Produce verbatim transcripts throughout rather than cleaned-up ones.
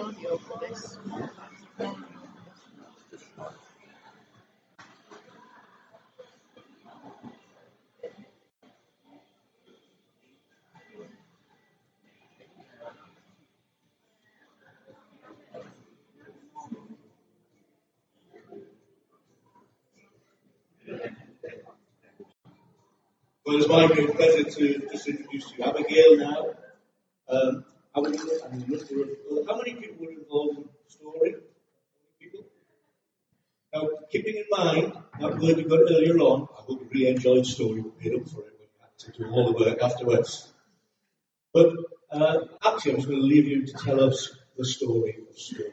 audio for this. Well, it's my great pleasure to just introduce you, Abigail, now. Um, how, many, I mean, how many people were involved in the story? People? Now, keeping in mind that word we got earlier on, I hope you really enjoyed the story, we made up for it when we had to do all the work afterwards. But uh, actually, I'm just going to leave you to tell us the story of Story.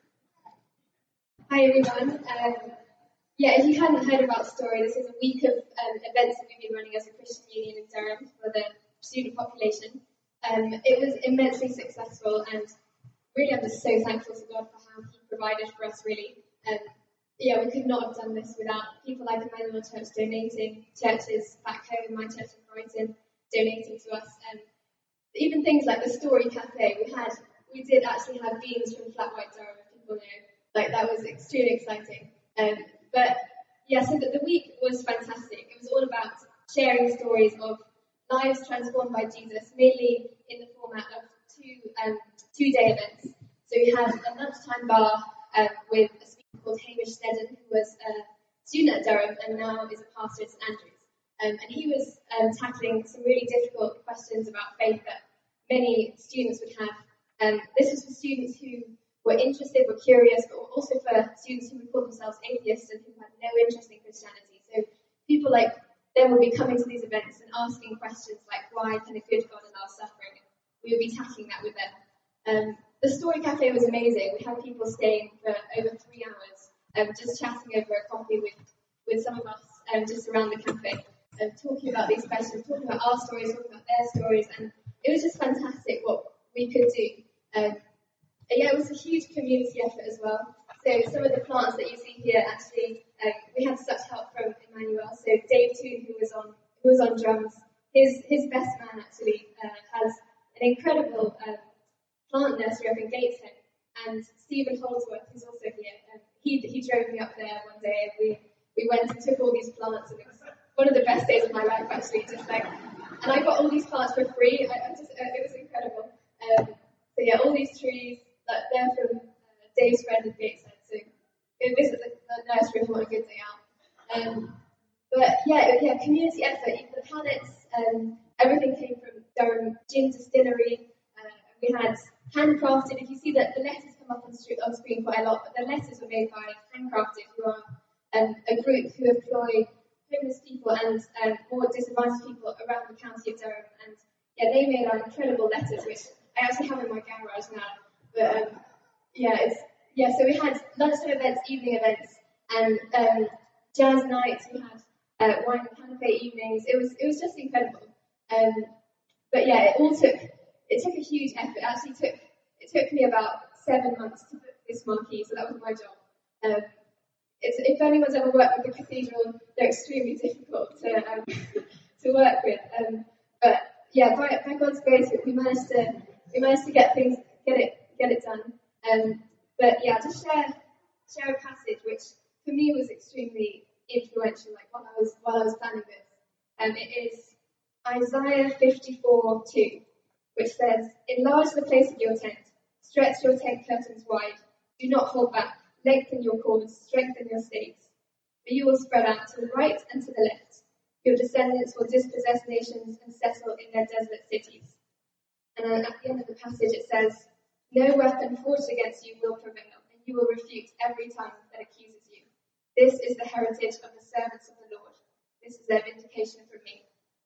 Hi everyone. Um, yeah, if you hadn't heard about Story, this is a week of um, events that we've been running as a Christian Union in Durham for the student population. Um, it was immensely successful, and really I'm just so thankful to God for how He provided for us, really. Um, yeah, we could not have done this without people like Emmanuel Church donating, churches back home, my church in Brighton, donating to us. Um, even things like the Story Cafe, we had, we did actually have beans from Flat White Durham, if people know. Like, that was extremely exciting. Um, but, yeah, so the, the week was fantastic. It was all about sharing stories of lives transformed by Jesus, mainly in the format of two um, two-day events. So we had a lunchtime bar um, with a speaker called Hamish Sneddon, who was a student at Durham and now is a pastor at St Andrews. Um, and he was um, tackling some really difficult questions about faith that many students would have. Um, this was for students who were interested, were curious, but also for students who would call themselves atheists and who had no interest in Christianity. So people like them would be coming to these events and asking questions like, why can a good God allow suffering? And we would be tackling that with them. Um, the Story Cafe was amazing. We had people staying for over three hours, um, just chatting over a coffee with, with some of us um, just around the cafe, um, talking about these questions, talking about our stories, talking about their stories, and it was just fantastic what we could do. Um, Yeah, it was a huge community effort as well. So some of the plants that you see here, actually, um, we had such help from Emmanuel. So Dave Toon, who was on who was on drums, his his best man actually uh, has an incredible um, plant nursery up in Gateshead. And Stephen Holdsworth, who's also here, um, he he drove me up there one day, and we we went and took all these plants, and it was one of the best days of my life actually. Just like, and I got all these plants for free. I, I just uh, it was incredible. Um, so yeah, all these trees. But they're from uh, Dave's friend in Gateshead, so go visit the, the nursery if you want a good day out. Um, but yeah, yeah, community effort, even the pallets, um, everything came from Durham Gin Distillery. Uh, we had handcrafted, if you see that the letters come up on, st- on screen quite a lot, but the letters were made by Handcrafted, who are um, a group who employ homeless people and um, more disadvantaged people around the county of Durham. And yeah, they made our incredible letters, which I actually have in my garage now. But um, yeah, it's yeah. So we had lunchtime events, evening events, and um, jazz nights. We had uh, wine and canapé evenings. It was it was just incredible. Um, but yeah, it all took it took a huge effort. It actually took it took me about seven months to book this marquee. So that was my job. Um, it's, if anyone's ever worked with the cathedral, they're extremely difficult to um, to work with. Um, but yeah, by, by God's grace, we managed to we managed to get things get it. get it done. Um, but yeah, just share share a passage which for me was extremely influential, like while I was while I was planning this. Um, it is Isaiah fifty-four two, which says, "Enlarge the place of your tent, stretch your tent curtains wide, do not hold back, lengthen your cords, strengthen your stakes. For you will spread out to the right and to the left. Your descendants will dispossess nations and settle in their desolate cities." And then at the end of the passage it says, "No weapon forged against you will prevail, and you will refute every tongue that accuses you. This is the heritage of the servants of the Lord. This is their vindication from me."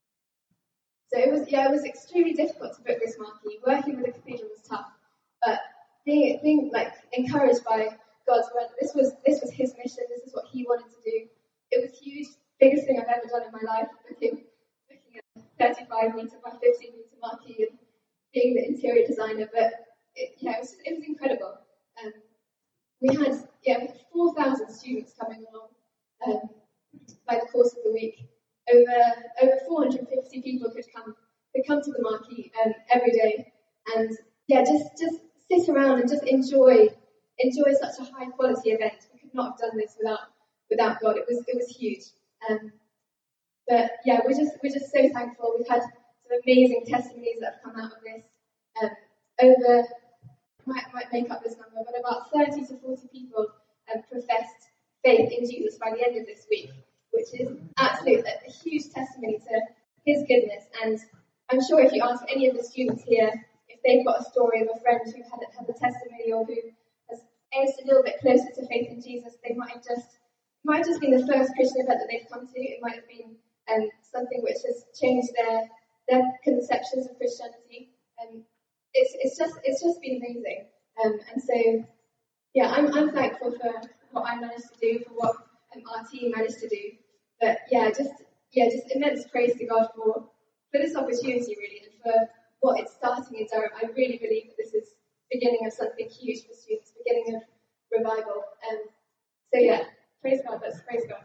So it was, yeah, it was extremely difficult to book this marquee. Working with the cathedral was tough, but being, being like encouraged by God's word, this was this was His mission. This is what He wanted to do. It was huge, biggest thing I've ever done in my life. Booking, booking a thirty-five meter by fifteen meter marquee and being the interior designer, but it, yeah, it was, it was incredible. Um, we had yeah four thousand students coming along um, by the course of the week. Over over four hundred fifty people could come could come to the marquee um, every day, and yeah, just just sit around and just enjoy enjoy such a high quality event. We could not have done this without without God. It was it was huge. Um, but yeah, we're just we're just so thankful. We've had some amazing testimonies that have come out of this. Um, over might might make up this number, but about thirty to forty people um, professed faith in Jesus by the end of this week, which is absolutely a, a huge testimony to His goodness. And I'm sure if you ask any of the students here if they've got a story of a friend who had had a testimony or who has edged a little bit closer to faith in Jesus, they might have just it might have just been the first Christian event that they've come to. It might have been um, something which has changed their their conceptions of Christianity. And it's it's just it's just been amazing. Um, and so yeah, I'm I'm thankful for what I managed to do, for what um, our team managed to do. But yeah, just yeah, just immense praise to God for for this opportunity really, and for what it's starting in Durham. I really believe that this is beginning of something huge for students, beginning of revival. Um, so yeah, praise God. Let's praise God.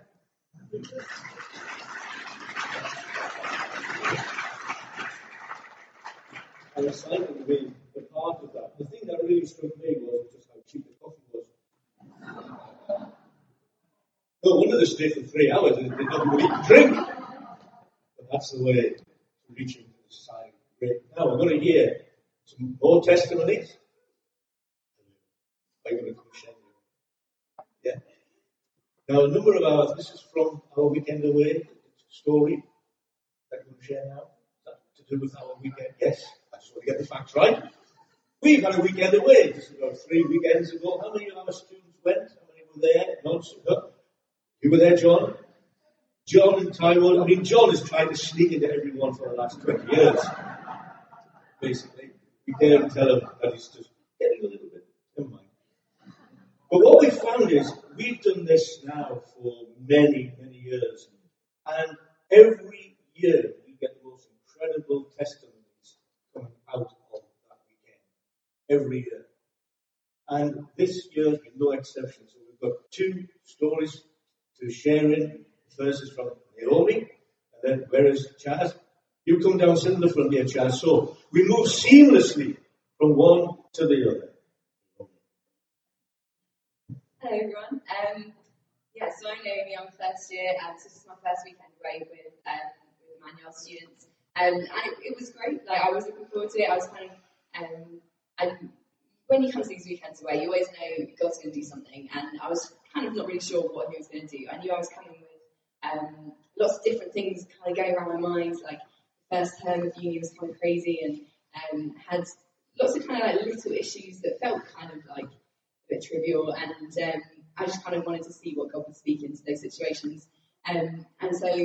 I was excited to be a part of that. The thing that really struck me was just how cheap the coffee was. No wonder they stayed for three hours and they didn't really drink. But that's the way to reach into the society. Great. Now we're going to hear some more testimonies. I'm going to share them. Yeah. Now a number of ours, this is from our weekend away story that I'm going to share now. Is that to do with our weekend? Yes. I just want to get the facts right. We've had a weekend away just about three weekends ago. How many of our students went? How many were there? Not no. You were there, John? John and Tyrone. I mean, John has tried to sneak into everyone for the last twenty years. Basically. We dare tell him that he's just getting a little bit. Never mind. But what we found is we've done this now for many, many years. And every year we get the most incredible testimonies coming out of that weekend. Every year. And this year has been no exception. So we've got two stories to share in. The first is from Naomi, and then where is Chaz? You come down, sit in the front here, Chaz. So we move seamlessly from one to the other. Hello everyone. Um, yeah, so I'm Naomi, I'm first year, and so this is my first weekend away with um, with Emmanuel students. Um, and it, it was great. Like I was looking forward to it. I was kind of um, I, when you come to these weekends away, you always know God's going to do something, and I was kind of not really sure what He was going to do. I knew I was coming with um, lots of different things kind of going around my mind. Like the first term of uni was kind of crazy, and um, had lots of kind of like little issues that felt kind of like a bit trivial, and um, I just kind of wanted to see what God would speak into those situations. Um, and so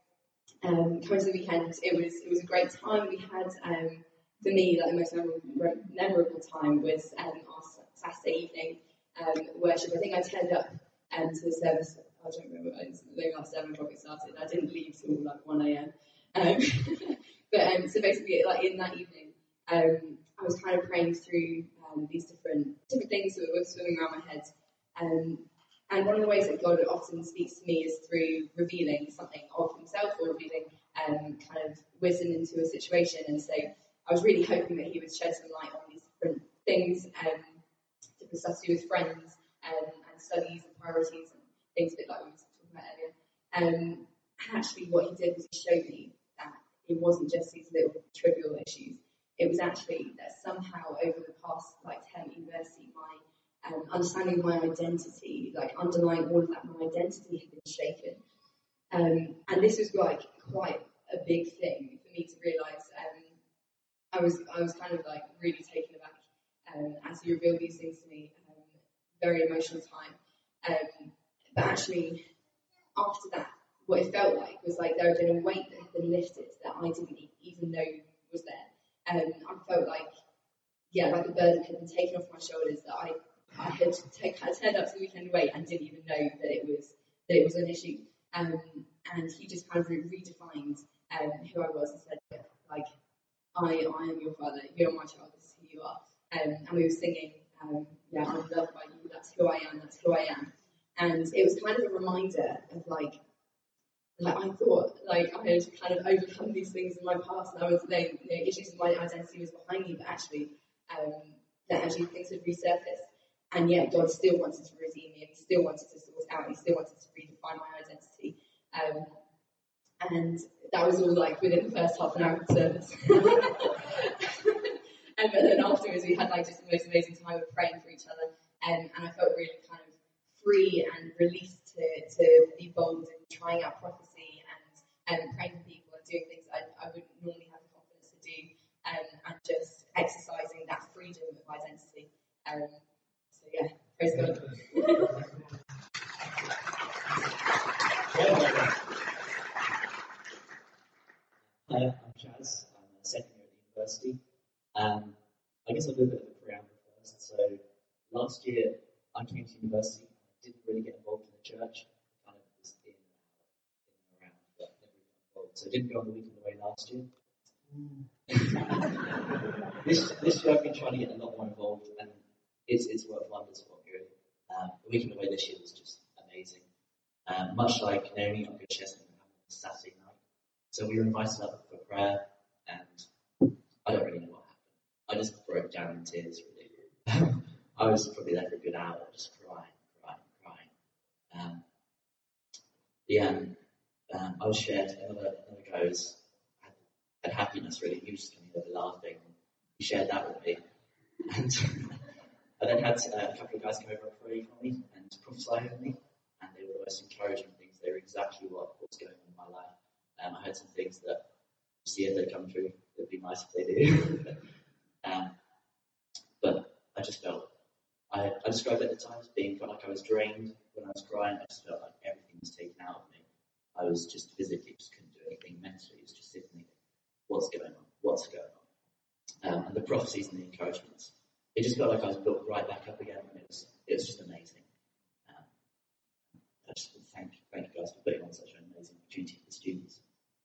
um, coming to the weekend, it was it was a great time. We had, um, for me, like the most memorable, memorable time was um, our Saturday evening um, worship. I think I turned up um, to the service. I don't remember. It was like seven o'clock it started. I didn't leave till like one a.m. Um, but um, so basically, like in that evening, um, I was kind of praying through um, these different different things that were swimming around my head. Um, and one of the ways that God often speaks to me is through revealing something of Himself, or revealing um, kind of wisdom into a situation. And so I was really hoping that He would shed some light on these different things, um, different stuff to do with friends um, and studies and priorities and things a bit like we were talking about earlier. Um, and actually what He did was He showed me that it wasn't just these little trivial issues. It was actually that somehow over the past like term at university, my um, understanding of my identity, like underlying all of that, my identity had been shaken. Um, and this was like quite a big thing for me to realise. Um, I was I was kind of like really taken aback um, as He revealed these things to me. Um, very emotional time. Um, but actually, after that, what it felt like was like there had been a weight that had been lifted that I didn't even know was there. Um, I felt like, yeah, like a burden had been taken off my shoulders that I, I had, take, had turned up to the weekend away and didn't even know that it was that it was an issue. Um, and He just kind of re- redefined um, who I was and said, like, I, I am your father, you're my child, this is who you are. Um, and we were singing, um, yeah, I'm loved by you, that's who I am, that's who I am. And it was kind of a reminder of like, like I thought, like I had kind of overcome these things in my past, and I was, like, you know, issues with my identity was behind me, but actually, um, that actually things had resurfaced. And yet God still wanted to redeem me, and he still wanted to sort out, he still wanted to redefine my identity. Um, and that was all like within the first half an hour of the service. And then afterwards we had like just the most amazing time of praying for each other, and, and I felt really kind of free and released to, to be bold and trying out prophecy and, and praying for people and doing things I, I wouldn't normally have the confidence to do, um, and just exercising that freedom of identity. Um, so yeah, praise God. Hi, I'm Chaz. I'm a second year at the university. Um, I guess I'll do a bit of a preamble first. So last year I came to university. I didn't really get involved in the church. I kind of was in and around, but never really got involved. So I didn't go on the weekend away last year. this this year I've been trying to get a lot more involved, and it's it's worked wonders for me. Really. Um, the weekend away this year was just amazing. Um, much like Naomi, I'm going to share something that happened on Saturday night. So we were invited up for prayer, and I don't really know what happened. I just broke down in tears, really. I was probably there for a good hour, just crying, crying, crying. Um, yeah, um, I was shared, another, another guy was, had, had happiness, really. He was just coming over laughing. He shared that with me. And I then had uh, a couple of guys come over and pray for me and prophesy over me. And they were the most encouraging things. They were exactly what was going on in my life. Um, I heard some things that, see if they come true. It'd be nice if they do. um, but I just felt, I, I described it at the time as being, felt like I was drained when I was crying. I just felt like everything was taken out of me. I was just physically, just couldn't do anything mentally. It was just sitting there, what's going on? What's going on? Um, and the prophecies and the encouragements. It just felt like I was built right back up again, and it was, it was just amazing. Um, I just thank, thank you guys for putting on such an amazing opportunity for the students.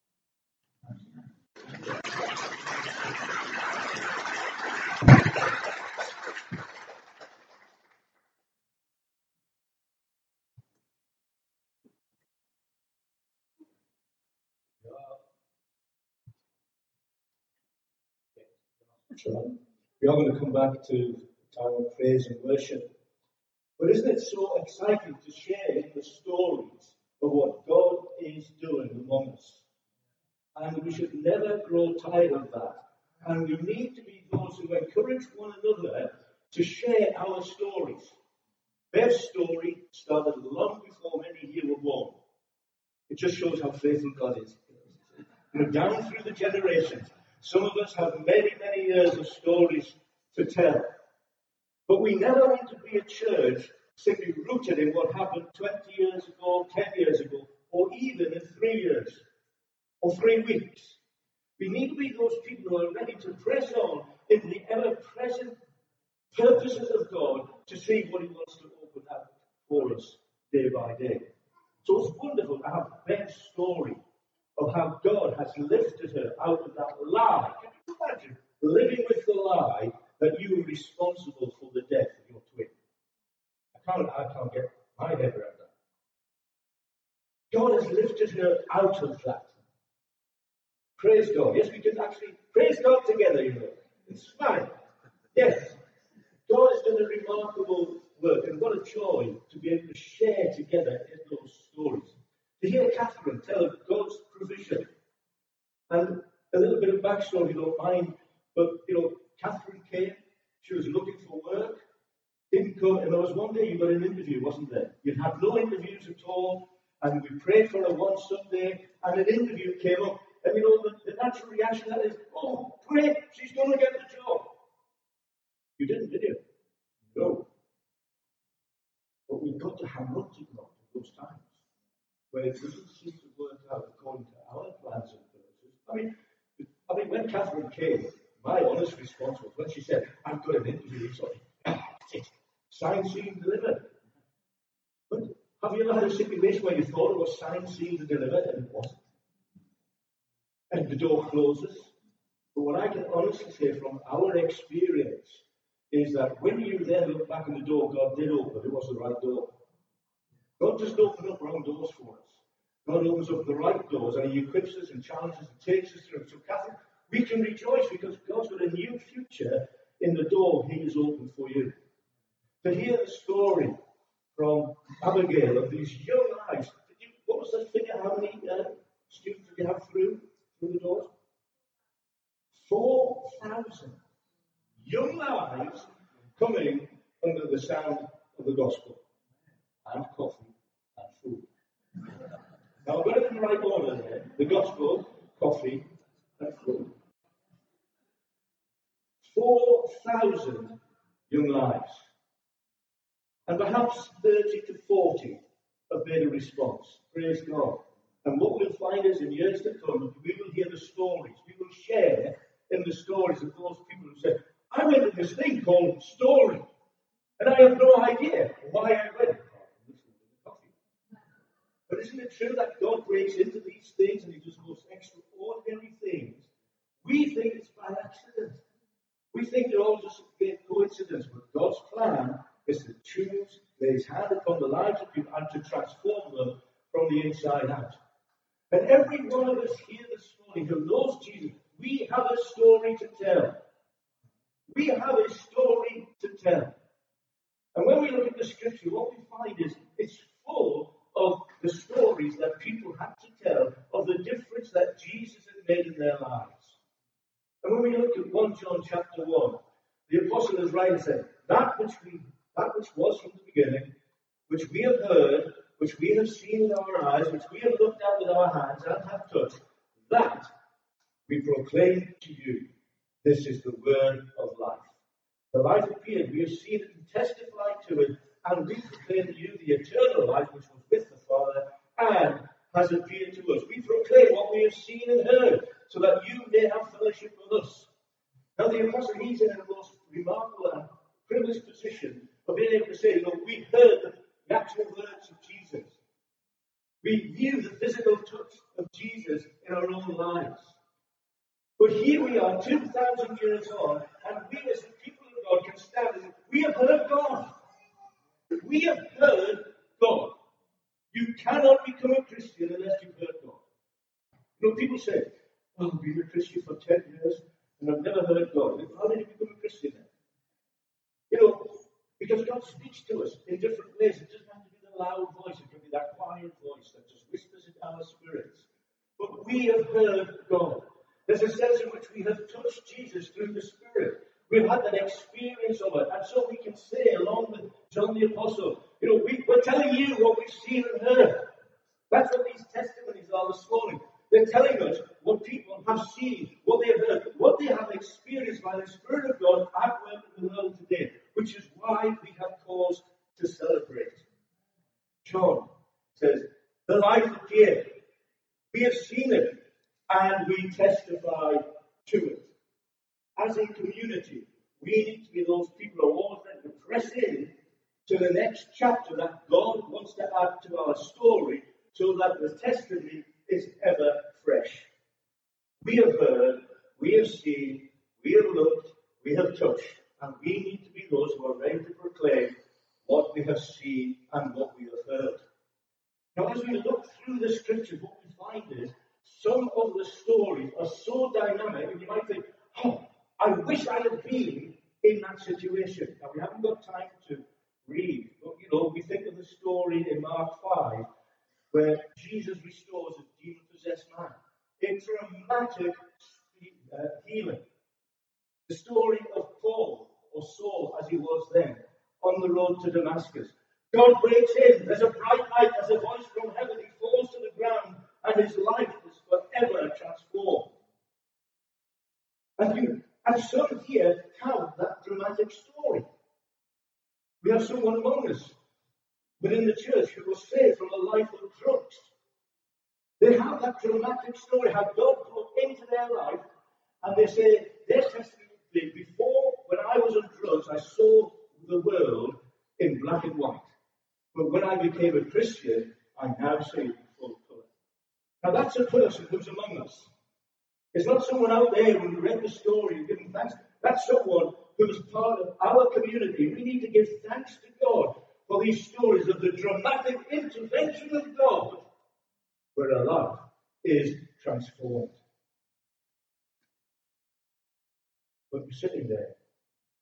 We are going to come back to time of praise and worship. But isn't it so exciting to share the stories of what God is doing among us? And we should never grow tired of that. And we need to be those who encourage one another to share our stories. Bev's story started long before many here were born. It just shows how faithful God is. You know, down through the generations, some of us have many, many years of stories to tell. But we never want to be a church simply rooted in what happened twenty years ago, ten years ago, or even in three years, or three weeks. We need to be those people who are ready to press on into the ever-present purposes of God to see what He wants to open up for us day by day. So it's wonderful to have Ben's story of how God has lifted her out of that lie. Can you imagine living with the lie that you were responsible for the death of your twin? I can't, I can't get my head around that. God has lifted her out of that. Praise God. Yes, we can actually praise God together, you know. It's fine. Yes. God has done a remarkable work, and what a joy to be able to share together in those stories. To hear Catherine tell of God's provision. And a little bit of backstory, if you don't mind, but, you know, Catherine came, she was looking for work, didn't come, and there was one day you got an interview, wasn't there? You'd had no interviews at all, and we prayed for her one Sunday, and an interview came up, and, you know, the, the natural reaction that is, oh, great, she's going to get the job. You didn't, did you? No. But we've got to hang on to God in those times, where it doesn't seem to work out according to our plans and purposes. I mean, I mean, when Catherine came, my honest response was when she said, I've got an interview, so ah, that's it. Signed, sealed, delivered. But have you ever had a situation where you thought it was signed, sealed, and delivered, and it wasn't? And the door closes? But what I can honestly say from our experience is that when you then look back on the door God did open, it was the right door. God just opened up wrong doors for us. God opens up the right doors, and He equips us and challenges and takes us through. So, Catherine, we can rejoice because God's got a new future in the door he has opened for you. To hear the story from Abigail of these young lives. Did you, what was that figure? How many uh, students did you have through, through the doors? four thousand young lives coming under the sound of the gospel. And coffee and food. Now, I've got it in the right order there. The gospel, coffee, and food. four thousand young lives. And perhaps thirty to forty have made a response. Praise God. And what we'll find is in years to come, we will hear the stories. We will share in the stories of those people who said, I went to this thing called story. And I have no idea why I went. But isn't it true that God breaks into these things and he does most extraordinary things? We think it's by accident. We think they're all just a coincidence. But God's plan is to choose, lay his hand upon the lives of people and to transform them from the inside out. And every one of us here this morning who knows Jesus, we have a story to tell. We have a story to tell. And when we look at the scripture, what we find is it's full of the stories that people had to tell of the difference that Jesus had made in their lives. And when we look at First John chapter one, the apostle is right and said, that which we that which was from the beginning, which we have heard, which we have seen with our eyes, which we have looked at with our hands and have touched, that we proclaim to you. This is the word of life. The life appeared, we have seen it and testified to it, and we proclaim to you the eternal life which was with the Father and has appeared to us. We proclaim what we have seen and heard, so that you may have fellowship with us. Now the apostle, he's in a most remarkable and privileged position of being able to say, you know, we heard the, the actual words of Jesus. We knew the physical touch of Jesus in our own lives. But here we are, two thousand years on, and we as the people of God can stand and say, we have heard God. We have heard God. You cannot become a Christian unless you've heard God. You know, people say, oh, I've been a Christian for ten years and I've never heard God. How did you become a Christian then? You know, because God speaks to us in different ways. It doesn't have to be the loud voice. It can be that quiet voice that just whispers into our spirits. But we have heard God. There's a sense in which we have touched Jesus through the Spirit. We've had that experience of it. And so we can say, along with John the Apostle, you know, we, we're telling you what we've seen and heard. That's what these testimonies are this morning. They're telling us what people have seen, what they have heard, what they have experienced by the Spirit of God at work in the world today, which is why we have cause to celebrate. John says, the life appeared. We have seen it, and we testify to it. As a community, we need to be those people who are always ready to press in to the next chapter that God wants to add to our story so that the testimony is ever fresh. We have heard, we have seen, we have looked, we have touched, and we need to be those who are ready to proclaim what we have seen and what we have heard. Now, as we look through the scriptures, what we find is some of the stories are so dynamic, and you might think, oh, I wish I had been in that situation. Now, we haven't got time to read, but, you know, we think of the story in Mark five, where Jesus restores a demon-possessed man. A dramatic uh, healing. The story of Paul, or Saul as he was then, on the road to Damascus. God breaks in. There's a bright light. There's a voice from heaven. He falls to the ground, and his life is forever transformed. And you, and some here have that dramatic story. We have someone among us within the church who was saved from a life of drugs. They have that dramatic story, how God broke into their life, and they say, their testimony would be, before, when I was on drugs, I saw the world in black and white. But when I became a Christian, I now see it in full colour. Now that's a person who's among us. It's not someone out there when we read the story and give them thanks. That's someone who is part of our community. We need to give thanks to God for these stories of the dramatic intervention of God where a life is transformed. But we're sitting there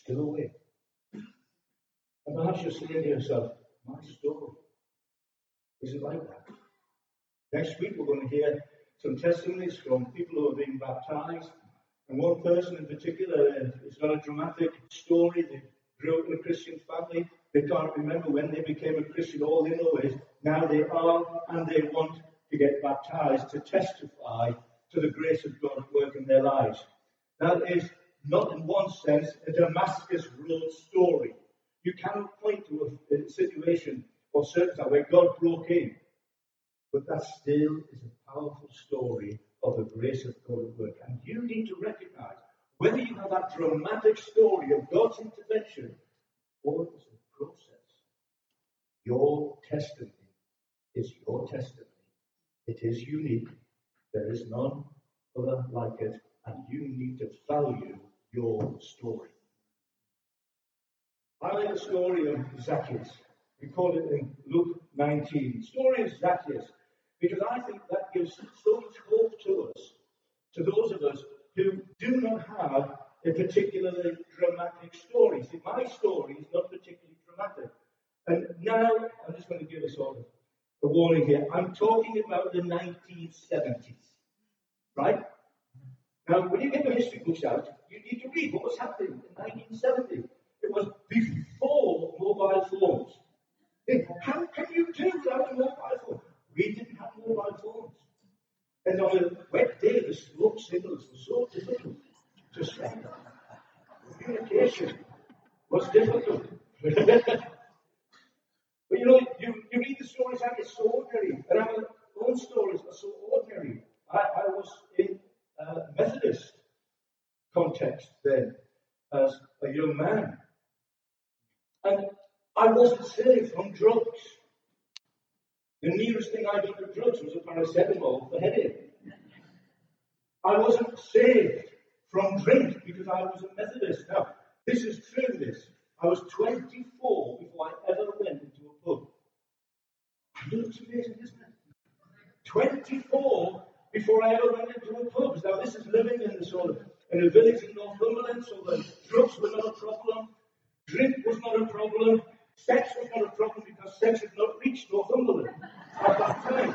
still awake. And perhaps you're saying to yourself, my story, is it like that? Next week we're going to hear some testimonies from people who are being baptized. And one person in particular, it's got a dramatic story. They grew up in a Christian family. They can't remember when they became a Christian. All they know is now they are, and they want to get baptized to testify to the grace of God at work in their lives. That is not in one sense a Damascus Road story. You cannot point to a, a situation or circumstance where God broke in. But that still is a powerful story of the grace of God at work. And you need to recognize whether you have that dramatic story of God's intervention or it's a process. Your testimony is your testimony. It is unique. There is none other like it. And you need to value your story. I like the story of Zacchaeus. We call it in Luke nineteen. The story of Zacchaeus. Because I think that gives so much hope to us, to those of us who do not have a particularly dramatic story. See, my story is not particularly dramatic. And now, I'm just going to give us all a warning here. I'm talking about the nineteen seventies, right? Now, when you get your history books out, you need to read what was happening in nineteen seventy. It was before mobile phones. How can you do without a mobile phone? We didn't have mobile phones. And on a wet day, the smoke signals were so difficult to send. Communication was difficult. But you know, you, you read the stories and it's so ordinary. And our own stories are so ordinary. I, I was in a Methodist context then as a young man. And I wasn't saved from drugs. The nearest thing I got to drugs was a paracetamol for headache. I wasn't saved from drink because I was a Methodist. Now, this is true, this. I was twenty-four before I ever went into a pub. I know it's amazing, isn't it? twenty-four before I ever went into a pub. Now, this is living in the sort of, in a village in Northumberland, so the drugs were not a problem. Drink was not a problem. Sex was not a problem because sex had not reached Northumberland at that time.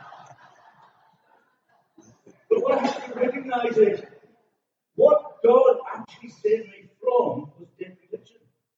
But what I have to recognize is what God actually saved me from was dead religion.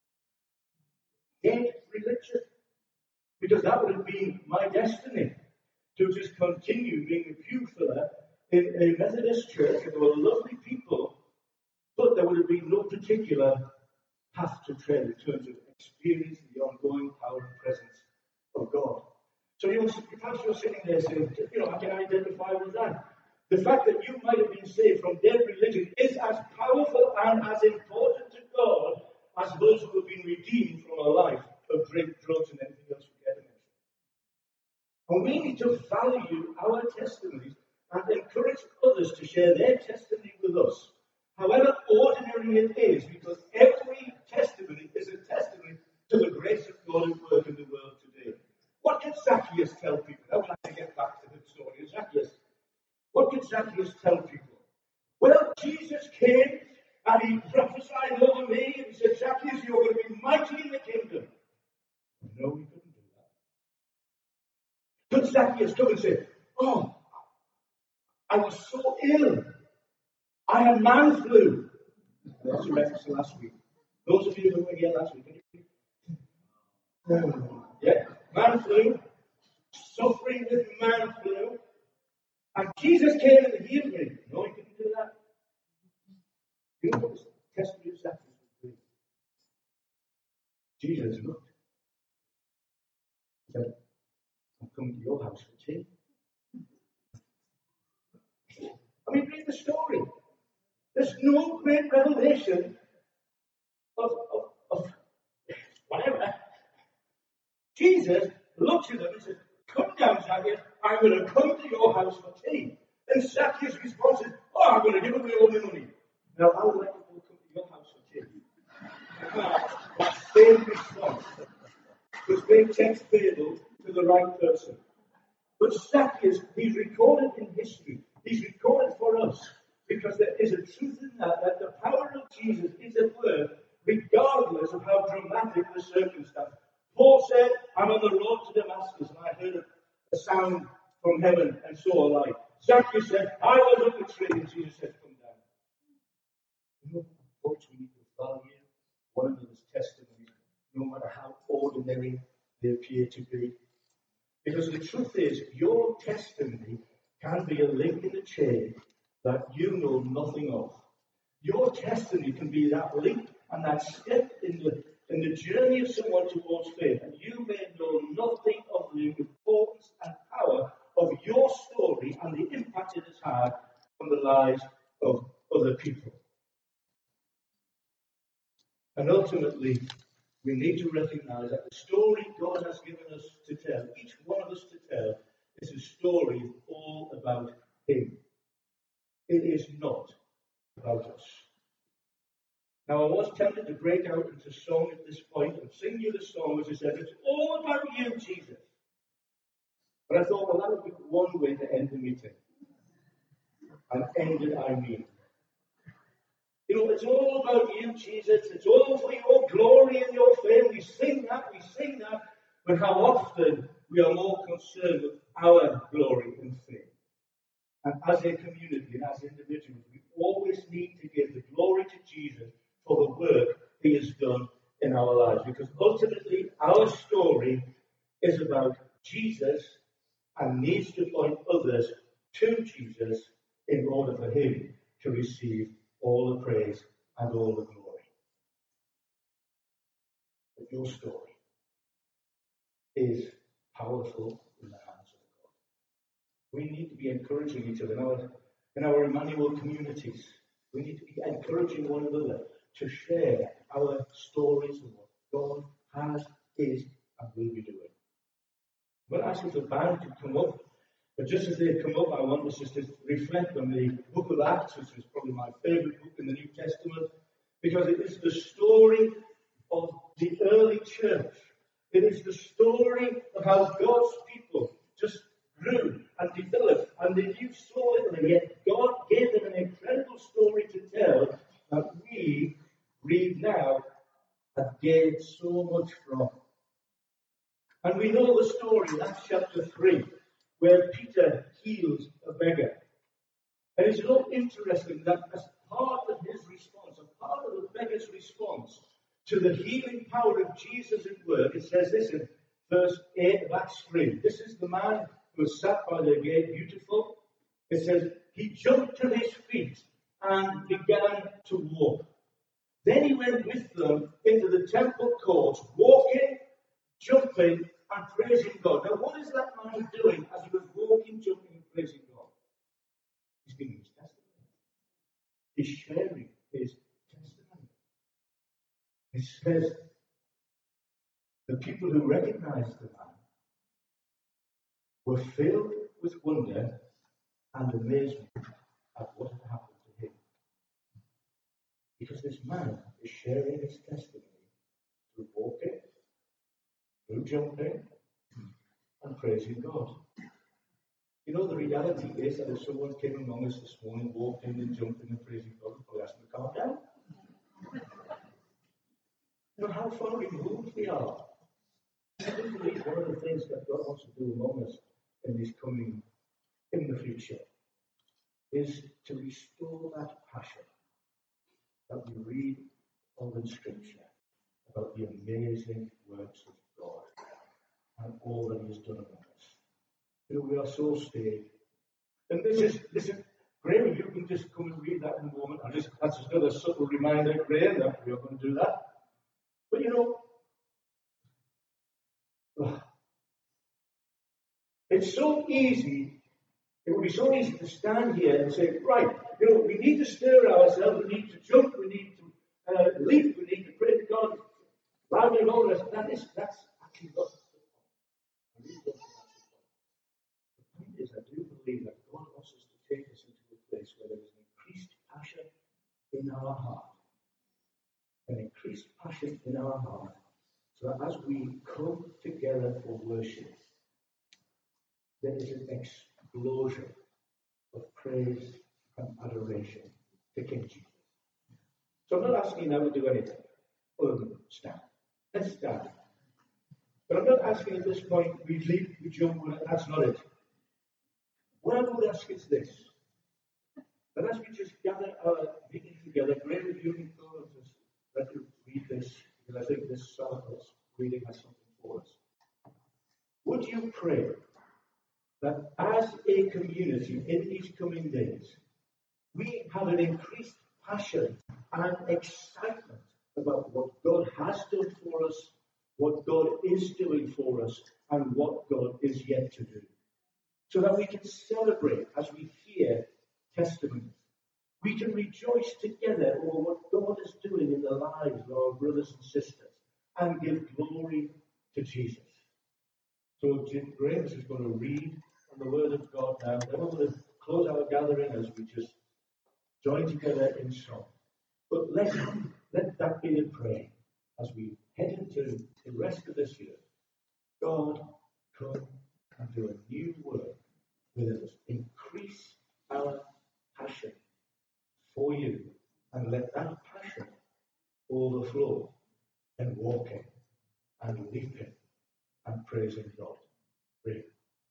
Dead religion. Because that would have been my destiny to just continue being a pew filler in a Methodist church. And there were lovely people, but there would have been no particular path to tread in terms of experiencing the ongoing power and presence of God. So you know, perhaps you're sitting there saying, you know, I can identify with that. The fact that you might have been saved from dead religion is as powerful and as important to God as those who have been redeemed from a life of drink, drugs, and anything else we get mentioned. And we need to value our testimonies and encourage others to share their testimony with us, however ordinary it is, because every testimony is a testimony to the grace of God at work in the world today. What did Zacchaeus tell people? I would like to get back to the story of Zacchaeus. What did Zacchaeus tell people? Well, Jesus came and he prophesied over me and he said, Zacchaeus, you're going to be mighty in the kingdom. No, he couldn't do that. Could Zacchaeus come and say, oh, I was so ill. I had man flu. That's a reference to last week. Those of you who were here last week, yeah, man flu, suffering with man flu, and Jesus came and healed me. No, he couldn't do that. You know what the testimony of Zacchaeus would be? Jesus looked. He said, I'm coming to your house for tea. I mean, read the story. There's no great revelation of, of, of whatever. Jesus looks at them and says, come down, Zacchaeus, I'm going to come to your house for tea. And Zacchaeus' response is, oh, I'm going to give away all my money. Now, I would like to come to your house for tea. That same response was being transferable to the right person. But Zacchaeus, he's recorded in history. He's recorded for us. Because there is a truth in that, that the power of Jesus is at work regardless of how dramatic the circumstance. Paul said, I'm on the road to Damascus and I heard a, a sound from heaven and saw a light. Zacchaeus said, I was up a tree, and Jesus said, come down. You know, folks, we need to value one another's testimonies, no matter how ordinary they appear to be. Because the truth is, your testimony can be a link in the chain that you know nothing of. Your testimony can be that link and that step in the in the journey of someone towards faith, and you may know nothing of the importance and power of your story and the impact it has had on the lives of other people. And ultimately, we need to recognize that the story God has given us to tell, each one of us to tell, is a story all about Him. It is not about us. Now, I was tempted to break out into song at this point and sing you the song, as I said, it's all about you, Jesus. But I thought, well, that would be one way to end the meeting. And end it, I mean. You know, it's all about you, Jesus. It's all for your glory and your fame. We sing that, we sing that. But how often we are more concerned with our glory and fame. And as a community and as individuals, we always need to give the glory to Jesus for the work He has done in our lives. Because ultimately, our story is about Jesus and needs to point others to Jesus in order for Him to receive all the praise and all the glory. But your story is powerful in the hands of God. We need to be encouraging each other in our, in our Emmanuel communities. We need to be encouraging one another to share our stories of what God has, is, and will be doing. I'm going to ask you the band to come up, but just as they come up, I want us just to reflect on the book of Acts, which is probably my favorite book in the New Testament, because it is the story of the early church. It is the story of how God's people just grew and developed, and they knew so little, and yet God gave them an incredible story to tell that we read now and gain so much from. And we know the story in Acts chapter three, where Peter heals a beggar. And it's not interesting that as part of his response, a part of the beggar's response to the healing power of Jesus at work, it says this in verse eight of Acts three. This is the man who was sat by the gate, beautiful. It says, he jumped to his feet and began to walk. Then he went with them into the temple courts, walking, jumping, and praising God. Now, what is that man doing as he was walking, jumping, and praising God? He's giving his testimony. He's sharing his testimony. It says, the people who recognized the man were filled with wonder and amazement at what had happened to him. Because this man is sharing his testimony through walking, through jumping, and praising God. You know, the reality is that if someone came among us this morning, walking and jumping and praising God, we'd probably ask them to calm down. You know how far removed we are. I do believe one of the things that God wants to do among us in this coming, in the future, is to restore that passion that we read of in Scripture about the amazing works of God and all that He has done among us. You know, we are so staid. And this is, this is, Graham, you can just come and read that in a moment. I just, that's just another subtle reminder, Graham, that we are going to do that. But you know, it's so easy, it would be so easy to stand here and say, right, you know, we need to stir ourselves, we need to jump, we need to uh, leap, we need to pray to God, loudly and all the rest. That is, that's actually not the point. I really don't think that's the point. The point is, I do believe that God wants us to take us into a place where there is an increased passion in our heart. An increased passion in our heart. So that as we come together for worship, there is an explosion of praise and adoration to King Jesus. So I'm not asking you now to do anything. other than stand. Let's stand. But I'm not asking at this point we leave, we jump, that's not it. What I would ask is this. That as we just gather our meeting together, great with you, let us read this, because I think this psalm, this reading has something for us. Would you pray that as a community in these coming days, we have an increased passion and excitement about what God has done for us, what God is doing for us, and what God is yet to do. So that we can celebrate as we hear testimonies. We can rejoice together over what God is doing in the lives of our brothers and sisters and give glory to Jesus. So Jim Graves is going to read from the Word of God now. Then we're going to close our gathering as we just join together in song. But let, let that be the prayer as we head into the rest of this year. God, come and do a new work with us. Increase our passion for you and let that passion overflow and walking and leaping and praising God. Pray.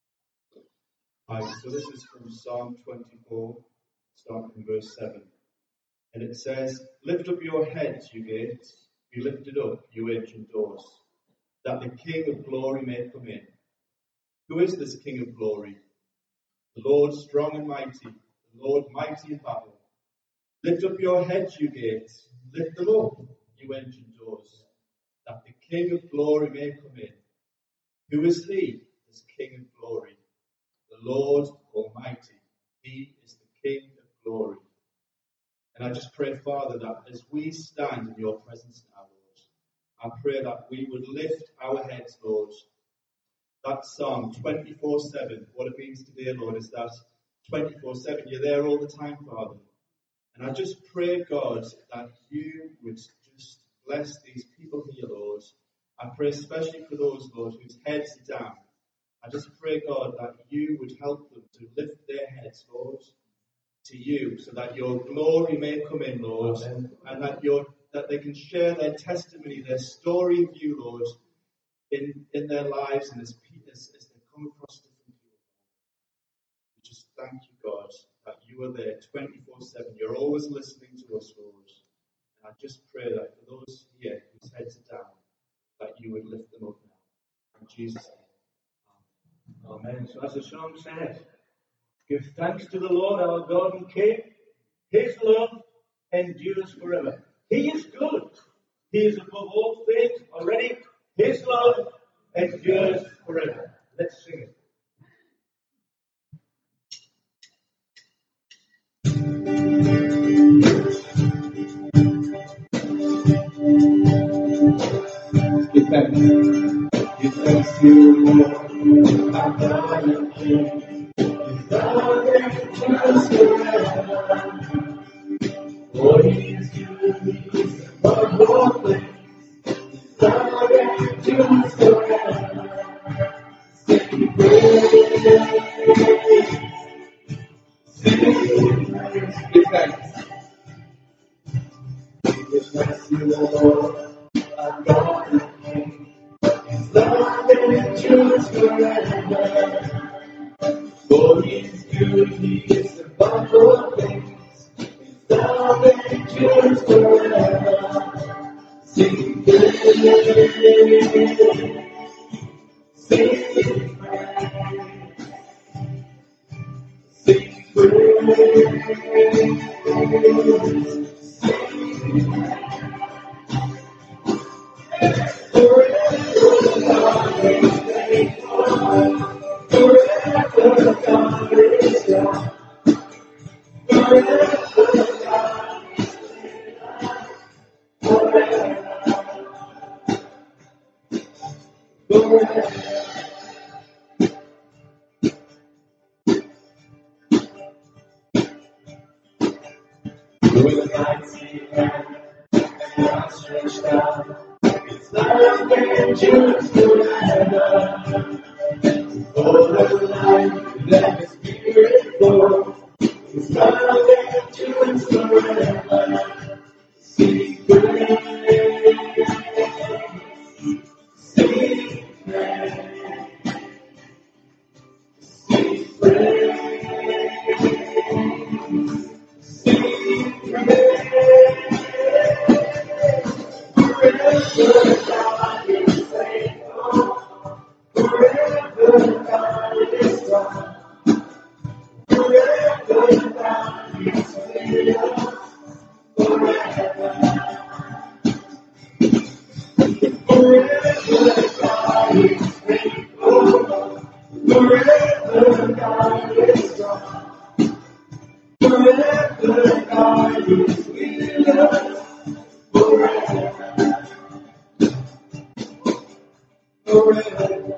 Hi, so this is from Psalm twenty-four, starting from verse seven. And it says, "Lift up your heads, you gates, be lifted up, you ancient doors, that the King of glory may come in. Who is this King of glory? The Lord strong and mighty, the Lord mighty in battle. Lift up your heads, you gates, lift them up, you ancient doors, that the King of glory may come in. Who is he, this King of glory? The Lord Almighty. He is the King of glory." And I just pray, Father, that as we stand in your presence now, Lord, I pray that we would lift our heads, Lord. That Psalm twenty-four seven, what it means today, Lord, is that twenty-four seven, you're there all the time, Father. And I just pray, God, that you would just bless these people here, Lord. I pray especially for those, Lord, whose heads are down. I just pray, God, that you would help them to lift their heads, Lord, to you, so that your glory may come in, Lord, Amen. And that your that they can share their testimony, their story of you, Lord, in, in their lives and as, as, as they come across different people. We just thank you, God, that you are there twenty-four seven. You're always listening to us, Lord. And I just pray that for those here whose heads are down, that you would lift them up now. In Jesus' name. Amen. Amen. So as the song says, give thanks to the Lord our God and King. His love endures forever. He is good. He is above all things already. His love endures forever. Let's sing it. Give thanks. Give thanks to the Lord our God and King. His love endures forever. For he is good. He is above all things. Love endures forever. Sing praise. Sing praise. Give thanks. Give thanks to the Lord, our God and King. His love endures forever. For he is good, he is above all things. His love endures forever. Sing praise, sing praise, sing praise, forever God is faithful, forever God is strong, forever God is faithful, forever. With a mighty hand and outstretched arm, His love endures forever. For the life that His Spirit flows, His love endures forever. Sing praise, Forever God is God. Forever God is with us. Forever. Forever.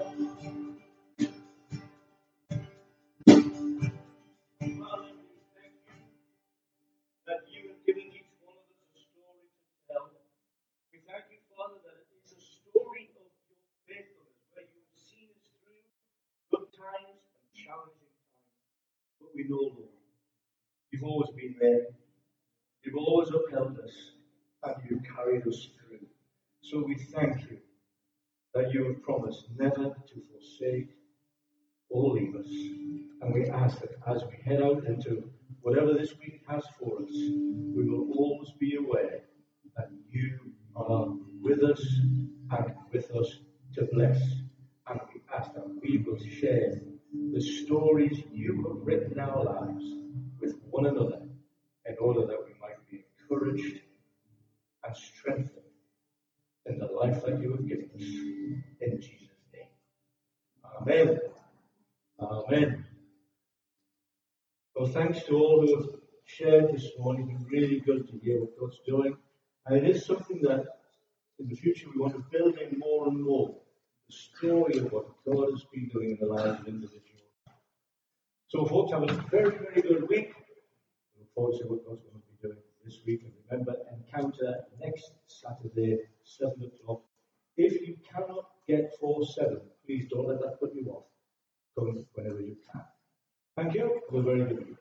That you have given each one of us a story to tell. We thank you, Father, that it is a story of your faithfulness, where you have seen us through good times and challenging times. But we know, Lord, you've always been there. You've always upheld us, and you've carried us through. So we thank you that you have promised never to forsake or leave us. And we ask that as we head out into whatever this week has for us, we will always be aware that you are with us and with us to bless. And we ask that we will share the stories you have written in our lives with one another in order that we might be encouraged and strengthened in the life that you have given us. In Jesus' name. Amen. Amen. Well, thanks to all who have shared this morning. It's been really good to hear what God's doing. And it is something that in the future we want to build in more and more. The story of what God has been doing in the lives of individuals. So, folks, have a very, very good week. We look forward to what God's going to be doing this week. And remember, Encounter next Saturday, seven o'clock. If you cannot get four seven, please don't let that put you off. Come whenever you can. Thank you. Have a very good week.